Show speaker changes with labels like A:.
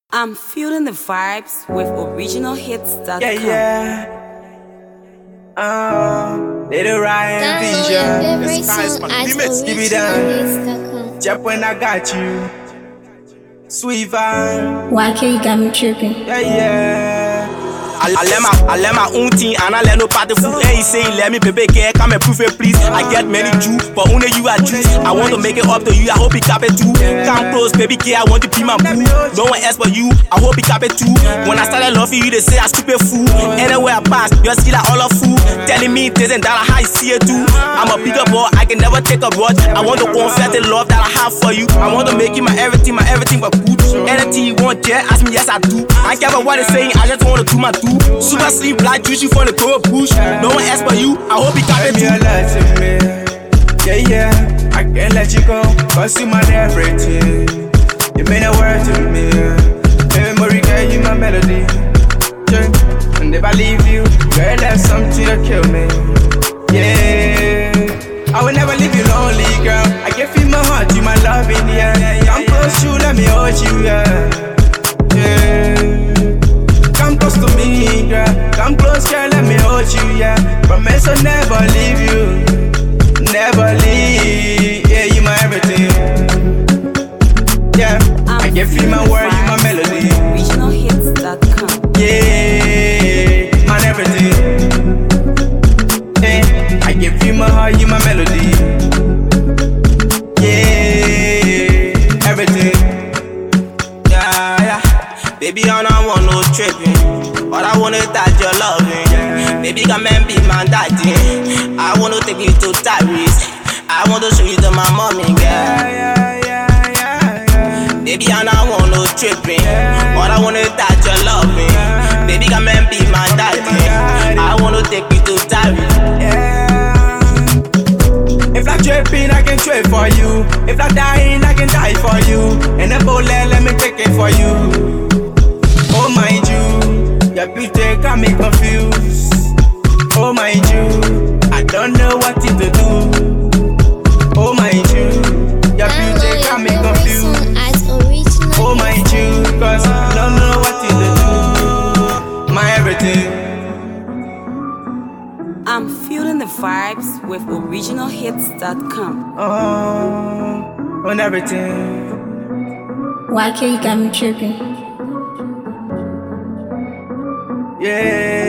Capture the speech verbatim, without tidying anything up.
A: I'm feeling the vibes with original hits dot com.
B: Yeah, yeah. Uh, Little Ryan Vision.
C: The spice, man.
B: Give me that. Jump when I got you. Sweet vibe.
C: Why can't you got me tripping?
B: Yeah, yeah.
D: I, I let my I let my own thing and I let no party fool. Hey, say let me baby girl come and prove it please. I get many Jews, but only you are Jews. I want to make it up to you. I hope you cap it too. Come close, baby girl. I want to be my boo. No one else but you. I hope you cap it too. When I started loving you, they say I stupid fool. Anywhere I pass, you see like all of fool. Telling me this and that, how I see it too. I'm a bigger boy. I can never take a grudge. I want to confess the love that I have for you. I want to make you my everything, my everything but good. Anything you want, yeah, ask me, yes I do. I don't care about what they're saying. I just want to do my do. Super slim, black, juicy from the cold bush. No one else but you. I hope you got it too.
B: Me. Yeah, yeah. I can't let you go. Cause you my everything. You mean a word to me. Baby Marie, girl, you my melody. Yeah. And if I leave you, girl, that's something to kill me. Yeah. I will never leave you lonely, girl. I can feel my heart, you my loving, yeah. Come close, you let me hold you, yeah. Yeah. Come close to me, girl. Come close, girl, let me hold you, yeah. Promise I'll never leave you. Never leave. Yeah, you my everything. Yeah, I can feel my word, you my melody.
A: original hits dot com.
B: Yeah, my everything. Yeah, I can feel my heart, you my melody. Yeah, everything.
D: Yeah, yeah. Baby, I don't want no tripping, but I wanna touch your loving. Baby, come and be my daddy. I wanna take you to Tyrese. I wanna show you to my mommy, girl.
B: Yeah, yeah, yeah, yeah.
D: Baby, I don't want no tripping, but I wanna touch your loving. Baby, come and be my daddy. I wanna take you to Tyrese.
B: Yeah. If I'm tripping, I can trip for you. If I'm dying, I can die for you. And the bullet, let me take it for you. Oh my Jew, your beauty got me confused. Oh my Jew, I don't know what to do. Oh my Jew, your beauty got me confused. Oh my Jew, cause I don't know what to do. My everything.
A: I'm feeling the vibes with original hits dot com.
B: Oh, on everything.
C: Why can't you got me tripping?
B: Yeah.